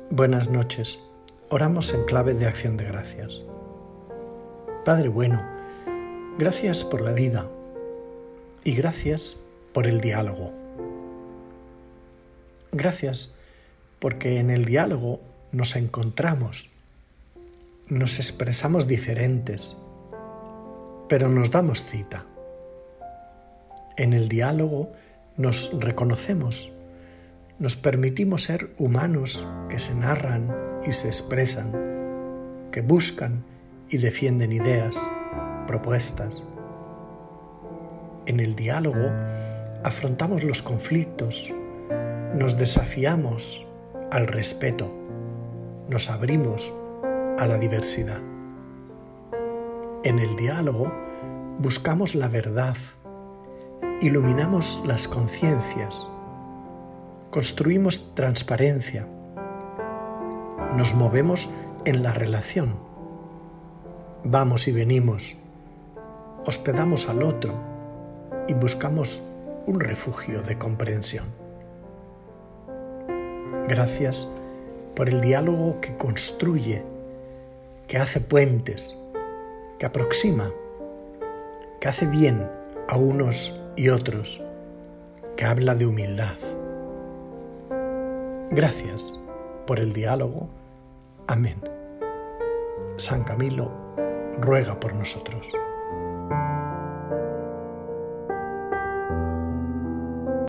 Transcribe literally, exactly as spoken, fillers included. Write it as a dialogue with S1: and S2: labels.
S1: Buenas noches. Oramos en clave de acción de gracias. Padre bueno, gracias por la vida y gracias por el diálogo. Gracias porque en el diálogo nos encontramos, nos expresamos diferentes, pero nos damos cita. En el diálogo nos reconocemos, nos permitimos ser humanos que se narran y se expresan, que buscan y defienden ideas, propuestas. En el diálogo afrontamos los conflictos, nos desafiamos al respeto, nos abrimos a la diversidad. En el diálogo buscamos la verdad, iluminamos las conciencias, construimos transparencia, nos movemos en la relación, vamos y venimos, hospedamos al otro y buscamos un refugio de comprensión. Gracias por el diálogo que construye, que hace puentes, que aproxima, que hace bien a unos y otros, que habla de humildad. Gracias por el diálogo. Amén. San Camilo ruega por nosotros.